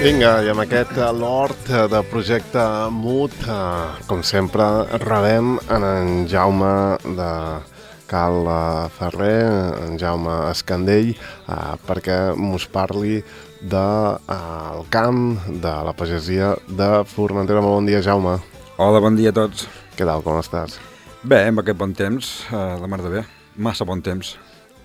Vinga, i amb aquest Lord de Projecte Mut, com sempre, rebem en Jaume de Cal Ferrer, en Jaume Escandell, perquè mos parli del camp, de la pagesia de Formentera. Molt bon dia, Jaume. Hola, bon dia a tots. Què tal, com estàs? Bé, amb aquest bon temps, la mar de bé. Massa bon temps.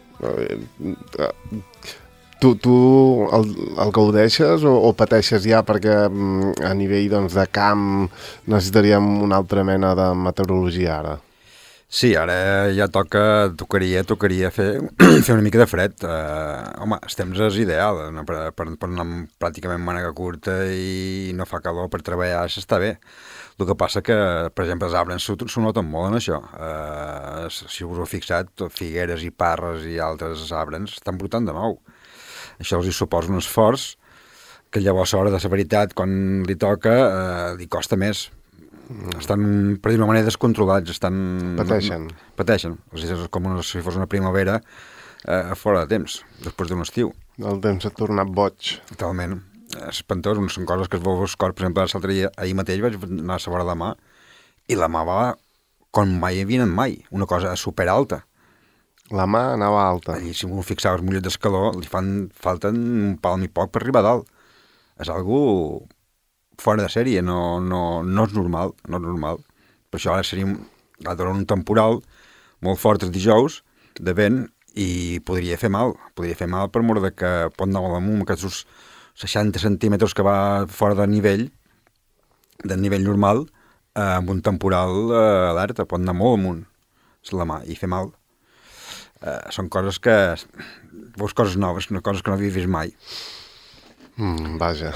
Tu el gaudeixes o pateixes ja perquè a nivell de camp necessitaríem una altra mena de meteorologia ara? Sí, ara ja tocaria fer una mica de fred. Home, el temps és ideal, no? per anar pràcticament mànega curta i no fa calor per treballar, s'està bé. El que passa que, per exemple, els arbres s'ho noten molt en això. Si us heu fixat, figueres i parres i altres arbres estan brotant de nou. Això els hi suposa un esforç que llavors a l'hora de la veritat, quan li toca, li costa més. Estan, per dir-ho d'una manera, descontrolats. Pateixen. És com si fos una primavera fora de temps, després d'un estiu. El temps s'ha tornat boig. Totalment. És espantós. Són coses que es veu buscar. Per exemple, l'altre dia, ahir mateix vaig anar a la vora de mà i la mà va com mai havia anat mai. Una cosa superalta. La mà anava alta. Allí, si m'ho fixava, els mullets d'escaló li falten un palm i poc per arribar a dalt. És algú fora de sèrie, no és normal, no és normal. Per això ara ha d'haver un temporal molt fort el dijous de vent i podria fer mal per mort de que pot anar molt amunt, aquests 60 centímetres que va fora del nivell normal, amb un temporal alerta, pot anar molt amunt la mà i fer mal. Són coses que veus coses noves, coses que no havies vist mai. Vaja.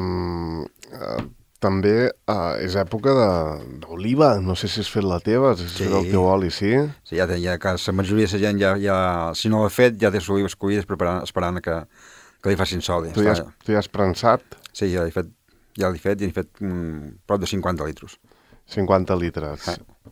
També és època d'oliva. No sé si has fet la teva, si has fet el teu oli, sí? Sí, ja la majoria de la gent ja si no l'ha fet, ja té les olives collides esperant que li facin sol. Tu ja has prensat? Sí, ja l'he fet i n'he fet prop de 50 litros. 50 litres.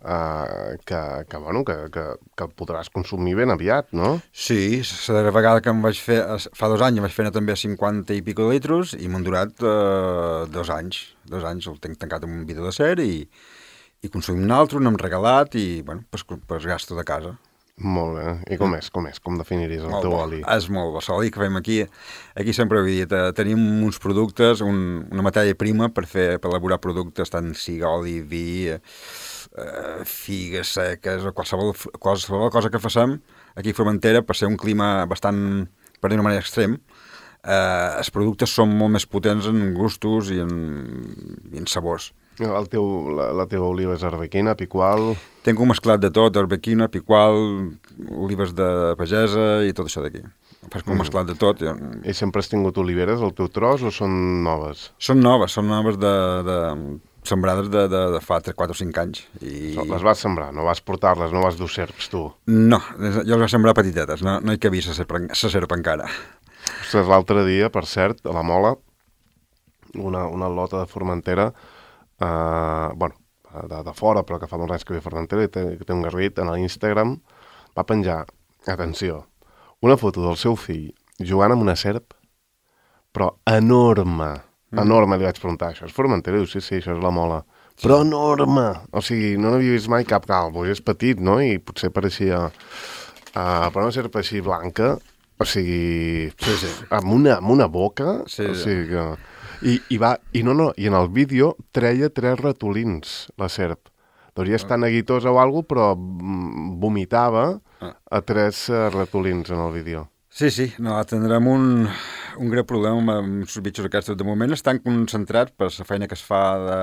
Que podràs consumir ben aviat, no? Sí, la vegada que em vaig fer, fa 2 anys, em vaig fer també 50 i pico de litros i m'han durat 2 anys. 2 anys el tinc tancat en un bidó d'acer i consumim un altre, n'hem regalat i, bueno, pues gasto de casa. Molt bé. I com és? Com definiries el teu oli? És molt bo. L'oli que fem aquí sempre ho he dit, tenim uns productes, una matèria prima per elaborar productes, tant sigui oli, vi, figues seques, o qualsevol cosa que facem aquí a Formentera, per ser un clima bastant, per dir-ho d'una manera extrem, els productes són molt més potents en gustos i en sabors. La teva oliva és arbequina, picual... Tinc un mesclat de tot, arbequina, picual, olives de pagesa i tot això d'aquí. Fas un mesclat de tot. I sempre has tingut oliveres al teu tros o són noves? Són noves sembrades de fa 4 o 5 anys. Les vas sembrar, no vas portar-les, no vas dur serps, tu? No, jo les vaig sembrar petitetes, no hi cabia la serp encara. Ostres, l'altre dia, per cert, a la Mola, una lota de Formentera, de fora, però que fa molts anys que ve a Formentera i té un garrit, en l'Instagram va penjar, atenció, una foto del seu fill jugant amb una serp, però enorme, li vaig preguntar, això és Formentera? Diu, sí, això és la Mola, però enorme, o sigui, no n'havia vist mai cap calvo, és petit, no? I potser pareixia, però una serp així blanca, o sigui, amb una boca, o sigui que... I en el vídeo treia 3 ratolins, la serp. Devia estar neguitosa o alguna cosa, però vomitava a 3 ratolins en el vídeo. Sí, no, tindrem un greu problema amb els bitxos aquests. De moment estan concentrats per la feina que es fa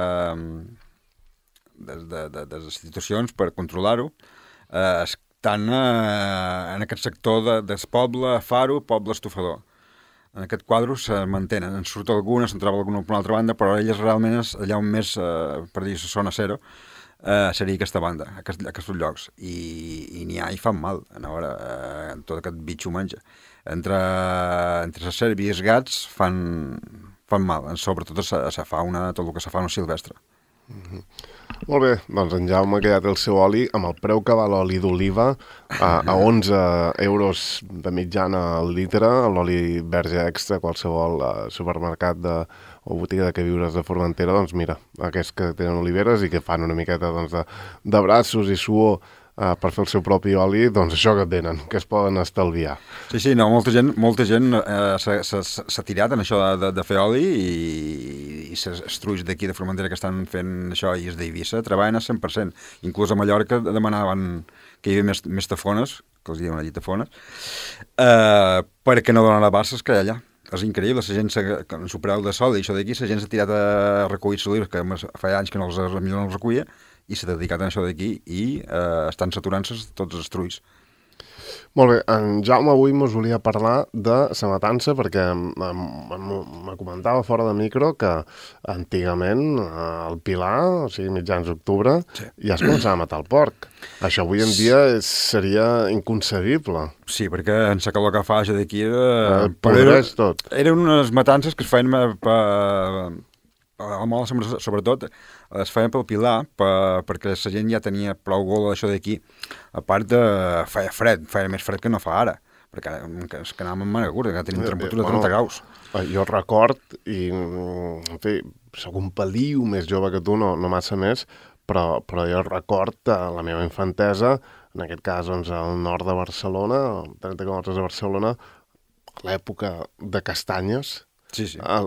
de les institucions per controlar-ho. Estan en aquest sector del poble Faro, poble estufador. En aquest quadre se mantenen, en surt alguna, se'n troba alguna per una altra banda, però elles realment és allà on més, per dir, la zona zero, seria aquesta banda, aquests llocs. I n'hi ha i fan mal, tot aquest bitxo menja. Entre la serp i els gats fan mal, sobretot a la fauna, tot el que la fauna silvestre. Molt bé, doncs en Jaume ha quedat el seu oli amb el preu que val l'oli d'oliva a 11 euros de mitjana al litre, l'oli verge extra a qualsevol supermercat o botiga de queviures de Formentera, doncs mira, aquests que tenen oliveres i que fan una miqueta doncs, de braços i suor per fer el seu propi oli, doncs això que tenen, que es poden estalviar. Sí, no, molta gent s'ha tirat en això de fer oli i els truis d'aquí de Formentera que estan fent això i els d'Eivissa treballen al 100%. Inclús a Mallorca demanaven que hi havia més tafones, que els diuen allí tafones, perquè no donen abast que hi ha allà. És increïble, la gent en el preu de sol i això d'aquí, la gent s'ha tirat a recollir els olives, que fa anys que no els recollia, i s'ha dedicat a això d'aquí i estan saturant-se tots els truis. Molt bé, en Jaume avui mos volia parlar de la matança perquè me comentava fora de micro que antigament al Pilar, o sigui mitjans d'octubre, sí, ja es començava a matar el porc. Això avui en dia seria inconcebible. Sí, perquè en la calor que fa això d'aquí eren unes matances que es feien a la moda, sobretot, es feien pel Pilar perquè la gent ja tenia prou gola d'això d'aquí. A part feia més fred que no fa ara, perquè és que anàvem amb manga curta, que tenim temperatura de 30 graus. Jo record, i en fi, soc un peliu més jove que tu, no massa més, però jo record la meva infantesa, en aquest cas doncs, al nord de Barcelona, 30 quilòmetres de Barcelona, l'època de castanyes, sí. El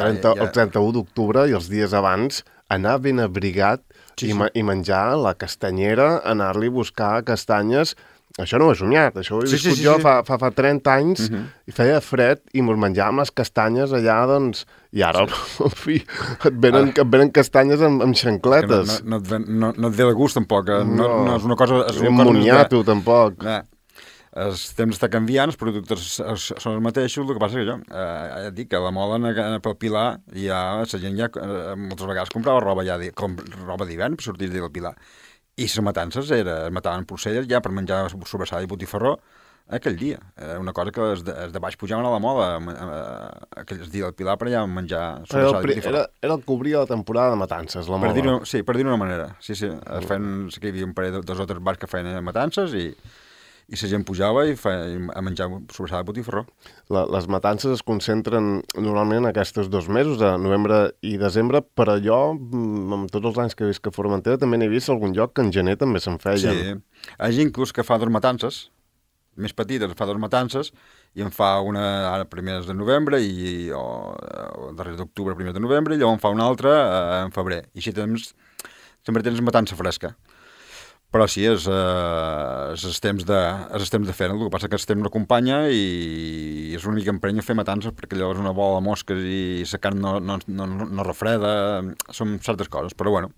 31 d'octubre i els dies abans, anar ben abrigat i menjar la castanyera, anar-li a buscar castanyes. Això no ho he somiat, això ho he viscut jo fa 30 anys i feia fred i mos menjàvem les castanyes allà, doncs, i ara, en fi, et venen castanyes amb xancletes. No et ve de gust, tampoc. No és una cosa... Un moniato, tampoc. Els temps estan canviant, els productes són els mateixos, el que passa que ja et dic que la moda pel Pilar la gent ja moltes vegades comprava roba d'hivern per sortir del Pilar. I les matances mataven porcelles ja per menjar sobrassada i botifarró aquell dia. Era una cosa que els de baix pujaven a la moda aquells dies del Pilar per allà menjar sobrassada i botifarró. Era el que obria la temporada de matances, la moda. Sí, per dir-ho d'una manera. Sí. Hi havia un parell, dos o tres bars que feien matances i la gent pujava a menjar sobrassada de botifarró. Les matances es concentren normalment en aquests 2 mesos, de novembre i desembre, però jo, amb tots els anys que he vist a Formentera, també n'he vist algun lloc que en gener també se'n feien. Sí, hi ha gent inclús que fa 2 matances, més petites, fa 2 matances, i en fa una ara primers de novembre, o darrere d'octubre, primers de novembre, i llavors en fa una altra en febrer. I així sempre tens matança fresca. Però sí, és el temps de fer-ho. El que passa que el temps no acompanya i és una mica empreny fer matances perquè llavors una bola de mosques i la carn no refreda. Són certes coses, però bueno.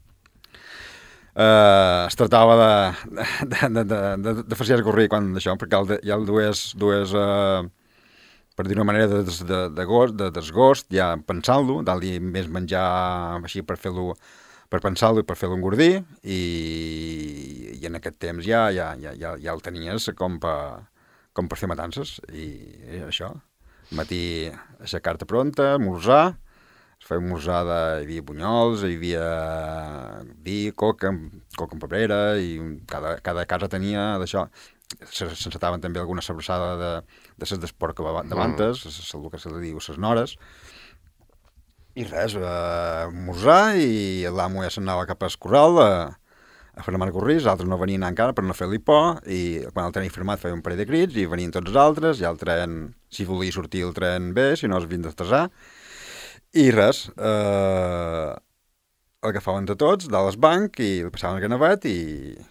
Es tractava de fer-se escorrir quan d'això, perquè hi ha dues per dir-ho manera, desgost, ja pensant-lo, dalt i més menjar així per fer-lo per pensar-lo i per fer-lo engordir i en aquest temps ja el tenies com per fer matances i això, matí aixecar-te pronta, esmorzar, es feia esmorzada, hi havia bunyols, hi havia vi, coca amb pebrera i cada casa tenia d'això. S'encetaven també alguna sobrassada de ses d'esport de vantes, el que se li diu ses nores. I res, esmorzar i l'amo ja s'anava cap al corral a fer la mar corrís, els altres no venien encara per no fer-li por i quan el tren firmat feia un parell de crits i venien tots els altres i el tren, si volia sortir el tren bé, si no es havien d'estresar i res, el agafaven de tots, dalt el banc i el passaven al canavet i...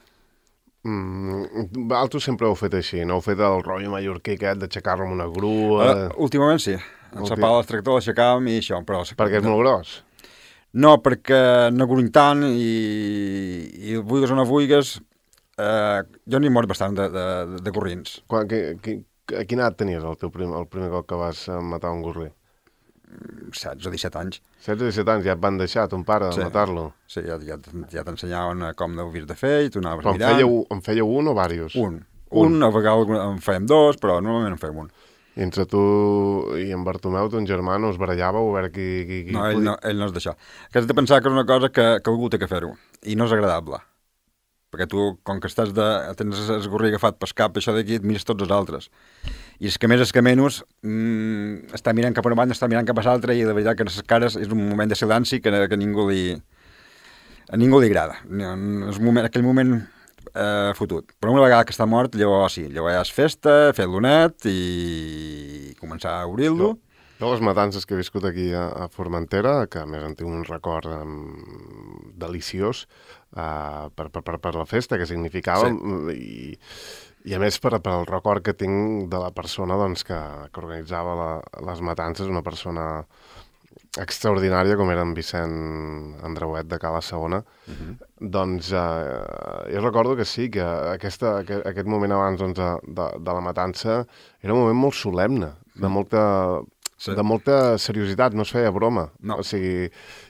Altres sempre ho heu fet així, no heu fet el rotllo mallorquí aquest d'aixecar-lo amb una grua... Últimament sí. En la pala del tractor l'aixecàvem i això, però... Perquè és molt gros? No, perquè no gruny tant i vulgues o no vulgues, jo n'hi mort bastant de gorrins. A quina edat tenies el primer cop que vas matar un gorrí? 16 o 17 anys. 16 o 17 anys, ja et van deixar ton pare de matar-lo? Sí, ja t'ensenyaven com ho havies de fer i tu anaves mirant. Però en fèieu un o diversos? Un, a vegades en fèiem 2, però normalment en fèiem un. I entre tu i en Bartomeu, ton germà, no us barallàveu a veure qui no, ell no és d'això. Que has de pensar que és una cosa que algú té que fer-ho, i no és agradable. perquè tu, com que tens esgorri agafat pel cap, això d'aquí et mires tots els altres. I és que més és que menys està mirant cap a una banda, està mirant cap a l'altra, i la veritat que les cares és un moment de silenci que a ningú li agrada. És aquell moment fotut. Però una vegada que està mort, llavors sí, llavors ja és festa, fer-lo net i començar a obrir-lo. Jo les matances que he viscut aquí a Formentera, que a més en tinc un record deliciós per la festa que significava, i a més per el record que tinc de la persona doncs, que organitzava les matances, una persona extraordinària com era en Vicent Andreuet de Cala Segona. Doncs jo recordo que sí, que aquest moment abans doncs, de la matança era un moment molt solemne, de molta seriositat, no es feia broma. No. O sigui,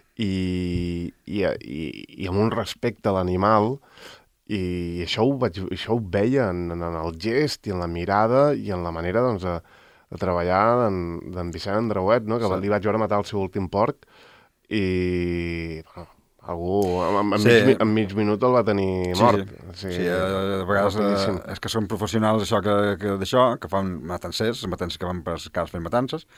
i amb un respecte a l'animal, i això ho veia en el gest i en la mirada i en la manera doncs, de treballar d'en Vicent Andreuet, no? Que li vaig veure matar el seu últim porc i algú en mig minut el va tenir mort. Sí, a vegades és que són professionals d'això, que fan matancers, que van per cases fent matances.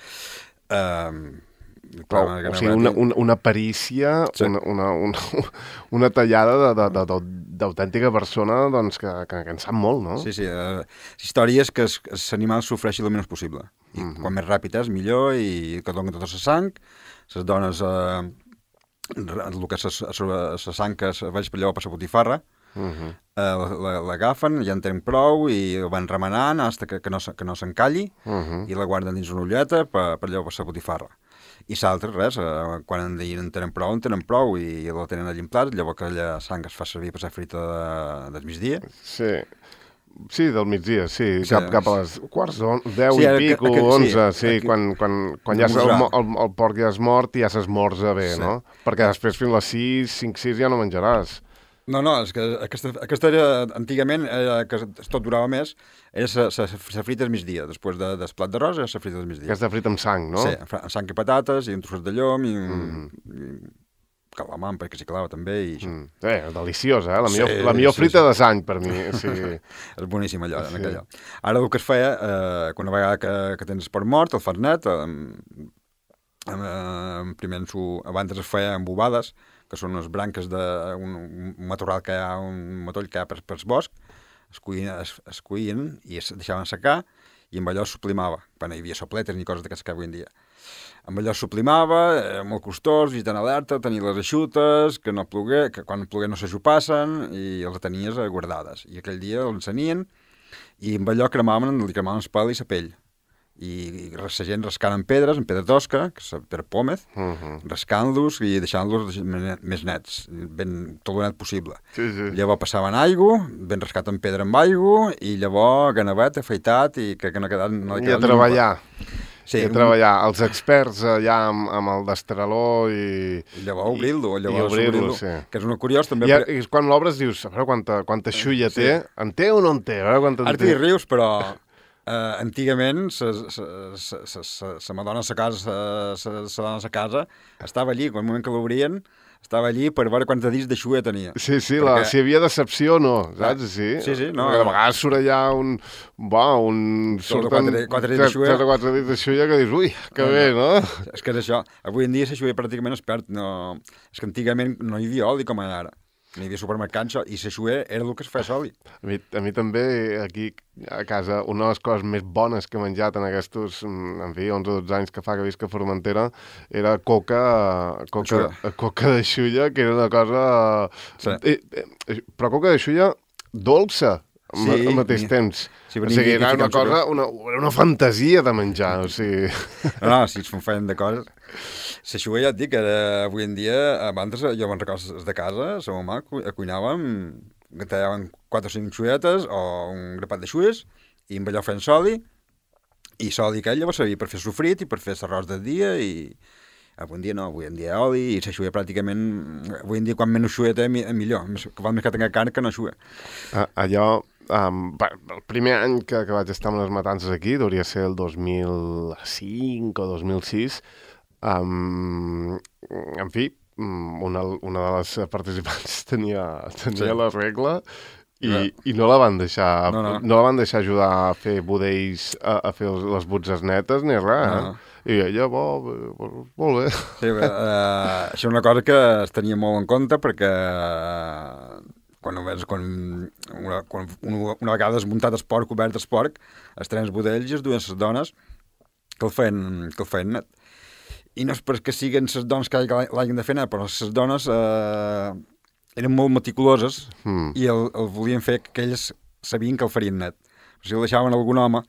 O sigui, una perícia, una tallada d'autèntica persona doncs, que en sap molt, no? Sí, la història és que l'animal sofreixi el menys possible. I quan més ràpid és, millor, i que doni tota la sang. Les dones, el que és la sang que vaig per allò per la botifarra, l'agafen, ja en tenen prou, i el van remenant fins que no s'encalli, i la guarden dins una ulleta per allò per la botifarra. I l'altre, res, quan en tenen prou i la tenen allà en plat, llavors aquella sang es fa servir per la frita del migdia. Sí, del migdia, sí, cap a les quarts 10 i pico, 11, quan ja el porc ja és mort i ja s'esmorza bé, no? Perquè després fins a les 5-6 ja no menjaràs. No, és que aquesta era, antigament, que tot durava més, era la frita al migdia. Després del plat d'arròs era la frita al migdia. Aquesta frita amb sang, no? Sí, amb sang i patates, i un trosset de llom, i calamar, perquè s'hi clava també. Deliciosa, la millor frita de sang, per mi. És boníssim allò, en aquell lloc. Ara el que es feia, una vegada que tens per mort, el fas net, primer abans es feia amb bobades, que són unes branques d'un matorral que hi ha, un matoll que hi ha pel bosc, es cuïen i es deixaven secar, i amb allò es sublimava. Quan hi havia sopletes ni coses d'aquestes que avui en dia. Amb allò es sublimava, era molt costós, i tan alerta, tenir les eixutes, que quan plogués no s'ajupassen, i les tenies guardades. I aquell dia l'encenien, i amb allò li cremaven el pèl i la pell. I la gent rascant en pedra tosca, que és per pòmez, rascant-los i deixant-los més nets, tot el net possible. Llavors passaven aigua, ben rascat en pedra amb aigua, i llavors ganavet, afeitat, i que no ha quedat... I a treballar. Sí, a treballar. Els experts allà amb el destraló i... Llavors obrir-lo, sí. Que és una curiós també... I quan l'obres dius, a veure quanta xulla té, en té o no en té? Ara t'hi rius, però... antigament la madona a casa estava allí, quan el moment que l'obrien estava allí per veure quants dits de xulla tenia. Sí, si hi havia decepció o no, saps? Sí, no. A vegades surt allà surten 4 dits de xulla. 4 dits de xulla que dius, ui, que bé, no? És que és això. Avui en dia la xulla pràcticament es perd. És que antigament no hi havia oli com ara. N'hi havia supermercats i la xuer era el que es feia oli. A mi també, aquí a casa, una de les coses més bones que he menjat en aquests, 11 o 12 anys que fa que visc a Formentera, era coca de xulla, que era una cosa... Sí. Però coca de xulla dolça, al mateix temps. Sí, o sigui, era una cosa, una fantasia de menjar, o sigui... No, si es feien de coses... La xuga ja et dic, avui en dia, abans jo me'n recordo de casa, la mama cuinàvem, tallaven 4 o 5 xuguetes o un grapat de xugues, i amb allò feien soli, i soli aquell llavors servia per fer sofrit i per fer l'arròs del dia, i avui en dia no, avui en dia oli, i la xuga pràcticament, avui en dia quan menys xuga té, millor, que val més que tenir carn que no xuga. Allò... el primer any que vaig estar amb les matances aquí, hauria ser el 2005 o 2006, en fi, una de les participants tenia la regla i no la van deixar no la van deixar ajudar a fer budells, a fer les butses netes ni res, I ella, molt bé. Sí, això és una cosa que es tenia molt en compte perquè quan una vegada desmuntat el porc, obert el porc, es treien els budells i es duen les dones que el feien net. I no és perquè siguin les dones que l'hagin de fer net, però les dones eren molt meticuloses i el volien fer que elles sabien que el farien net. Si el deixaven algun home,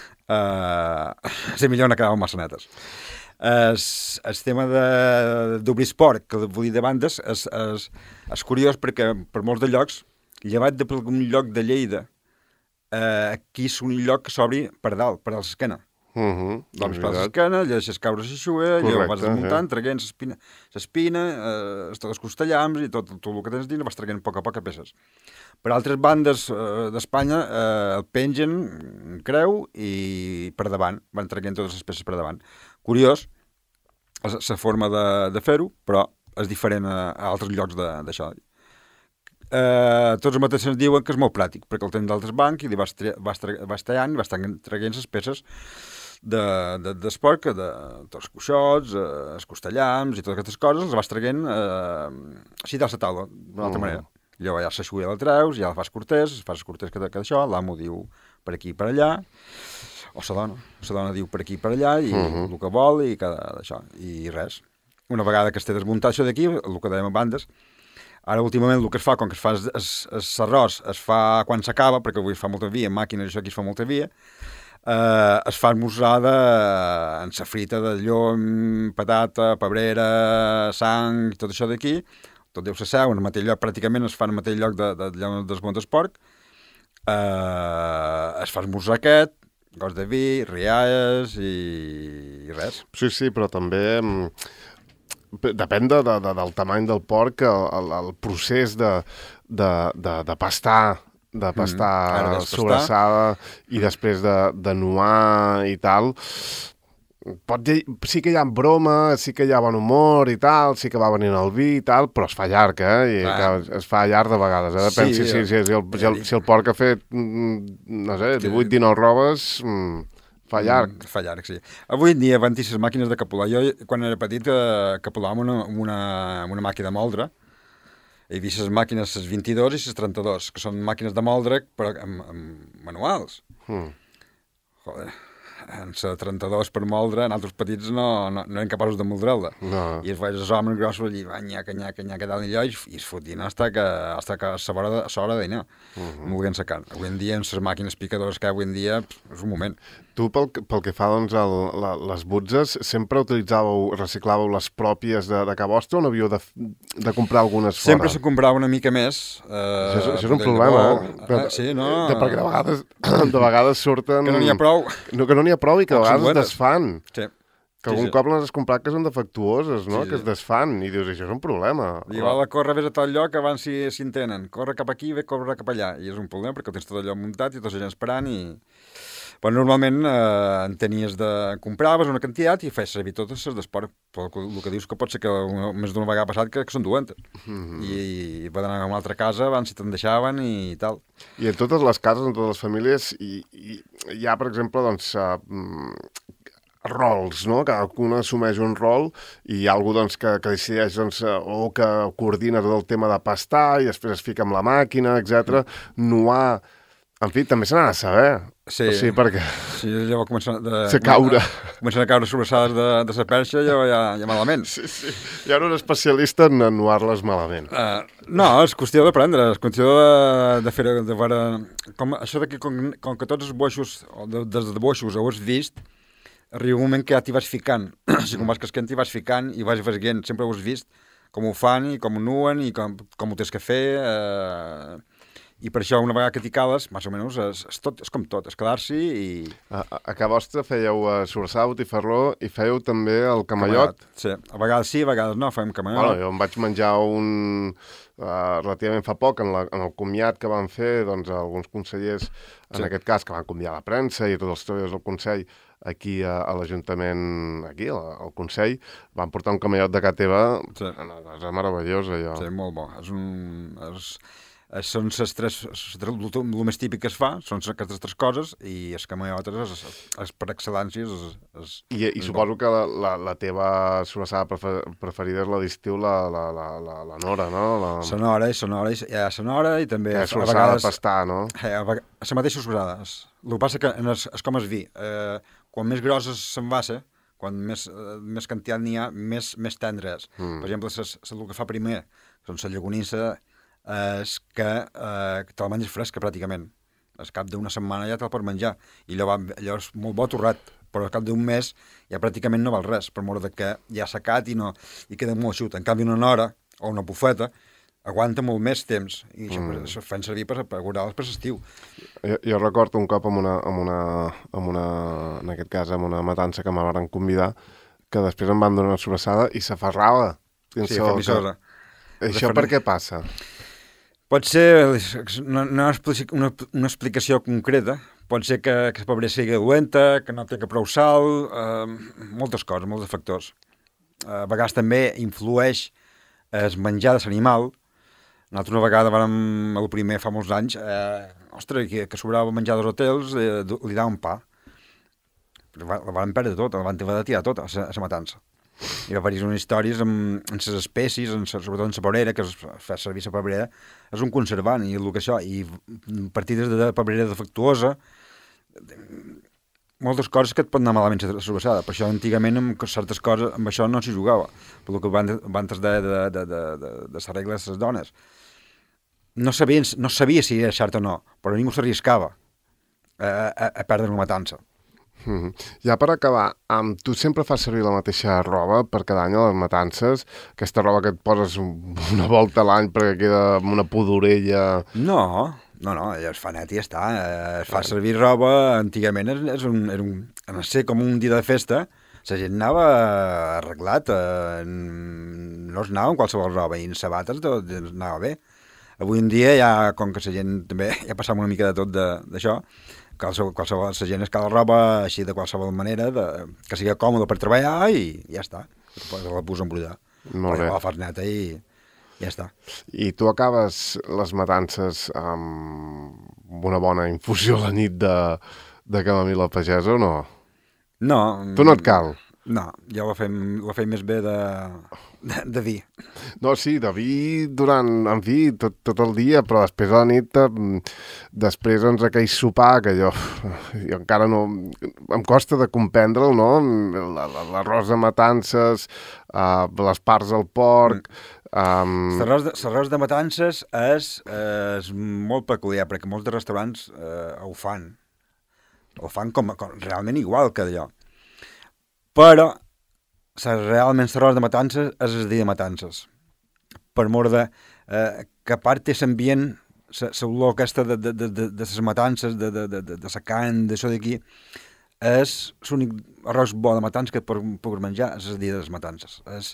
ser millor no quedaven massa netes. El tema d'obrir esport, que vull dir de bandes, és curiós perquè per molts de llocs, llevat d'algun lloc de Lleida, aquí és un lloc que s'obri per dalt, per l'esquena. Doncs per l'esquena, lle deixes caure la xixuga, lle vas desmuntant, traguent l'espina, tots els costellams i tot el que tens dins, vas traguent a poc peces. Per altres bandes d'Espanya el pengen, creu, i per davant, van traguent totes les peces per davant. Curiós, la forma de fer-ho, però és diferent a altres llocs d'això. Tots els mateixos diuen que és molt pràctic, perquè el tens d'altres bancs i vas tallant i vas traguent les peces d'esport, de tots els cuixots, els costellams i totes aquestes coses, les vas traguent així de la taula, d'una altra manera. Llavors ja s'aixuga la treus, ja la fas cortès que d'això, l'amo diu per aquí i per allà, o la dona diu per aquí i per allà, i el que vol, i d'això, i res. Una vegada que es té desmuntat això d'aquí, el que dèiem a bandes, ara últimament el que es fa, com que es fa l'arròs, es fa quan s'acaba, perquè avui es fa molta via, en màquines això aquí es fa molta via, es fa esmorzada en sa frita de llom, patata, pebrera, sang, tot això d'aquí, tot deu ser seu, en el mateix lloc, pràcticament es fa en el mateix lloc d'allà on es desmunta el porc, es fa esmorzar aquest, gos de vi, rialles i res. Sí, però també depèn del tamany del porc, el procés de pastar, sobrassada i després de nuar i tal, sí que hi ha broma, sí que hi ha bon humor i tal, sí que va venint el vi i tal, però es fa llarg, I es fa llarg de vegades. Depèn si el porc ha fet, no sé, 18-19 robes, fa llarg. Fa llarg, sí. Avui en dia van dir les màquines de capular. Jo, quan era petit, capulàvem una màquina de moldre. He vist les màquines, les 22 i les 32, que són màquines de moldre, però amb manuals. Joder, en la 32 per moldre, en altres petits no eren capaços de moldre-la. I es veien els homes grossos allí, nyaca, dalt i allò, i es fotien fins que a l'hora de dinar, moguent la carn. Avui en dia, amb les màquines picadores que avui en dia, és un moment. Tu, pel que fa doncs, les butzes, sempre reciclàveu les pròpies de casa vostra o no havíeu de comprar algunes fora? Sempre se comprava una mica més. Això és un problema, Sí, no? Perquè de vegades surten... Que no n'hi ha prou. Que no n'hi ha prou i que a vegades es desfan. Sí. Que algun cop les has comprat que són defectuoses, no? Que es desfan, i dius, això és un problema. I val a córrer, vés a tot lloc abans si en tenen. Corre cap aquí, corre cap allà. I és un problema perquè tens tot allò muntat i tota la gent esperant i... Però normalment en tenies compraves una quantitat i feies servir totes les d'esport. Però el que dius que pot ser que més d'una vegada passat que són duentes. I va anar a una altra casa abans si te'n deixaven i tal. I en totes les cases, en totes les famílies, hi ha, per exemple, doncs... rols, no? Cadascun assumeix un rol i hi ha algú doncs, que decideix doncs, o que coordina tot el tema de pastar i després es fica amb la màquina, etc. Nuar... En fi, també se n'ha de saber. Sí, perquè... Sí, llavors comencen a caure. Comencen a caure sobrassades de la perxa ja malament. Sí. Hi ha un especialista en nuar-les malament. No, és qüestió d'aprendre, és qüestió de fer... Això d'aquí, com que tots els boixos, des de boixos ho has vist, arriba un moment que ja t'hi vas ficant. Si com vas casquent t'hi vas ficant i vas veient, sempre ho has vist, com ho fan i com ho nuen i com ho tens que fer... I per això, una vegada que t'hi cales, més o menys, és com tot, és quedar-s'hi i... A casa vostra fèieu sobrassada, botifarró i fèieu també el camallot? Sí, a vegades sí, a vegades no, fèiem camallot. Bueno, jo em vaig menjar relativament fa poc, en el comiat que van fer, doncs, alguns consellers, en aquest cas, que van convidar la premsa i tots els treballadors del Consell aquí a l'Ajuntament, aquí, al Consell, van portar un camellot de casa teva, Sí. és meravellós, allò. Sí, molt bo. Són el més típic que es fa, són aquestes tres coses, i els camellotes, per excel·lència, I suposo que la teva sobrassada preferida és la d'estiu, la Nora, no? Sonora, i també Que és a sobrassada vegades... de pastar, no? Les mateixes sobrassades. El que passa que és com el vi. Quan més grosses s'envassa, quan més quantitat n'hi ha, més tendre és. Per exemple, el que fa primer, doncs la llogonissa, és que te la menges fresca pràcticament. Al cap d'una setmana ja te'l pots menjar. I allò és molt bo torrat, però al cap d'un mes ja pràcticament no val res, per mort que ja ha secat i queda molt xut. En canvi, una nora o una bufeta aguanta molt més temps, i això fan servir per guardar-les per l'estiu. Jo recordo un cop en aquest cas, amb una matança que me van convidar, que després em van donar una sobrassada i s'aferrava. Sí, fermissosa. Això per què passa? Pot ser, no una explicació concreta, pot ser que la pebrera sigui dolenta, que no té prou sal, moltes coses, molts factors. A vegades també influeix el menjar de l'animal. Nosaltres una vegada el primer fa molts anys, que sobrava menjar dels hotels, li daven pa. La van perdre tot, la van haver de tirar tot a la matança. Hi va haver unes històries amb les espècies, sobretot en la pebrera, que es fa servir la pebrera, és un conservant, i el que això, i partides de pebrera defectuosa, moltes coses que et pot anar malament la sobrassada. Per això antigament amb certes coses, amb això no s'hi jugava, pel que abans de les regles de les dones. No sabia si era cert o no, però ningú s'arriscava a perdre una matança. Ja per acabar, tu sempre fas servir la mateixa roba per cada any a les matances? Aquesta roba que et poses una volta a l'any perquè queda amb una pudorella... No, es fa net i ja està. Es fa servir roba, antigament era com un dia de festa, la gent anava arreglat, no es anava amb qualsevol roba, i en sabates anava bé. Avui en dia, ja, com que la gent també ja passava una mica de tot d'això, qualsevol la gent es cala roba així de qualsevol manera, que sigui còmode per treballar, i ja està. La posa a embrutar. Molt bé. La fas neta i ja està. I tu acabes les matances amb una bona infusió a la nit de camamil·la pagesa o no? No. Tu no et cal? No, ja la fem més bé de vi. No, sí, de vi en fi, tot el dia, però després a la nit, després ens aquell sopar, que jo encara no... Em costa de comprendre'l, no? L'arròs de matances, les parts del porc... L'arròs de matances és molt peculiar, perquè molts de restaurants ho fan. Ho fan com realment igual que d'allò. Però realment l'arròs de matances és el dia de matances. Per mort que a part té l'ambient, l'olor aquesta de les matances, de la carn, d'això d'aquí, és l'únic arròs bo de matances que puc menjar, és el dia de les matances. És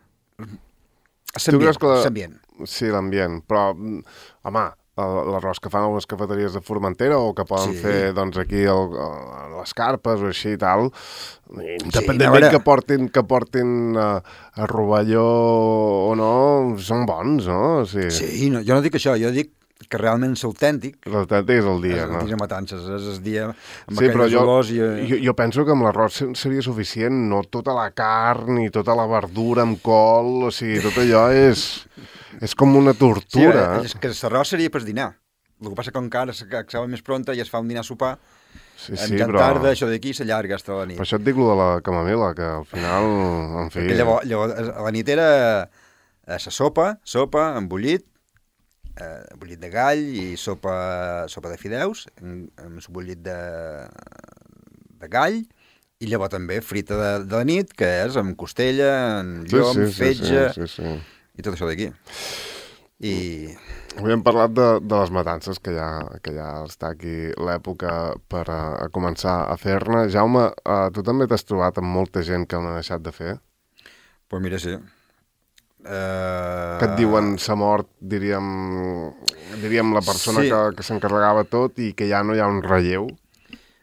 l'ambient. Sí, l'ambient, però, home, l'arròs que fan algunes cafeteries de Formentera o que poden fer doncs, aquí a les carpes o així i tal, independentment que portin a Rovelló o no, són bons, no? Sí, no, jo no dic això, jo dic que realment és autèntic. L'autèntic és el dia, no? És el dia de matances, és el dia amb aquelles olors. Jo penso que amb l'arròs seria suficient, no tota la carn i tota la verdura amb col, o sigui, tot allò és com una tortura. Sí, és que l'arròs seria per dinar. El que passa que encara s'acaba més pronta i es fa un dinar a sopar, però... tarda, això d'aquí s'allarga fins a la nit. Per això et dic lo de la camamil·la, que al final, en fi... Perquè llavors a la nit era la sopa amb bullit de gall i sopa de fideus amb bullit de gall, i llavors també frita de la nit, que és amb costella, amb llom, fetge i tot això d'aquí. Avui hem parlat de les matances, que ja està aquí l'època per a començar a fer-ne. Jaume, tu també t'has trobat amb molta gent que l'ha deixat de fer? Pues mira, sí. Que et diuen s'ha mort, diríem la persona que s'encarregava tot i que ja no hi ha un relleu?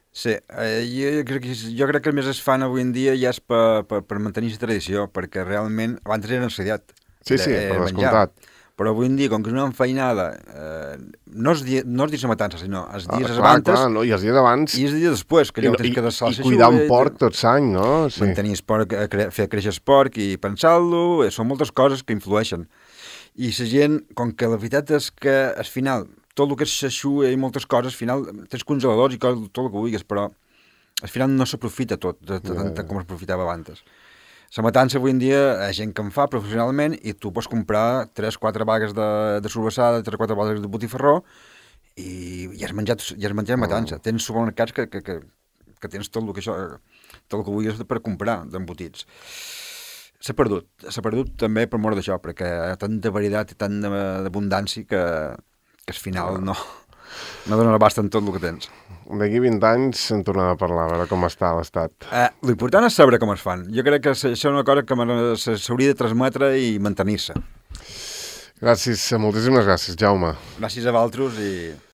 Sí, jo crec que el més es fan avui en dia ja és per mantenir la tradició, perquè realment abans era assediat, Sí, sí, per descomptat. però avui en dia, com que és una enfeinada, no és dir la matança, sinó els dies Clar, abans no? I els dies abans... i els dies després, que I, allò tens i, que deixar i cuidar un porc tot l'any, no? Sí. mantenir el porc, fer créixer el porc i pensar-lo, són moltes coses que influeixen. I la gent, com que la veritat és que al final, tot el que és xaxua i moltes coses, al final tens congeladors i tot el que vulguis, però al final no s'aprofita tot de tant com s'aprofitava abans. La matança avui en dia hi ha gent que en fa professionalment i tu pots comprar 3-4 bagues de sorbassada, 3-4 bagues de botifarró i ja has menjat matança. Tens supermercats que tens tot el que, tot el que vulguis per comprar d'embotits. S'ha perdut també per mort d'això, perquè hi ha tanta varietat i tanta abundància que al final no dona l'abast en tot el que tens. D'aquí 20 anys en tornem a parlar, a veure com està l'estat. L'important és saber com es fan. Jo crec que això és una cosa que s'hauria de transmetre i mantenir-se. Gràcies, moltíssimes gràcies, Jaume. Gràcies a vosaltres i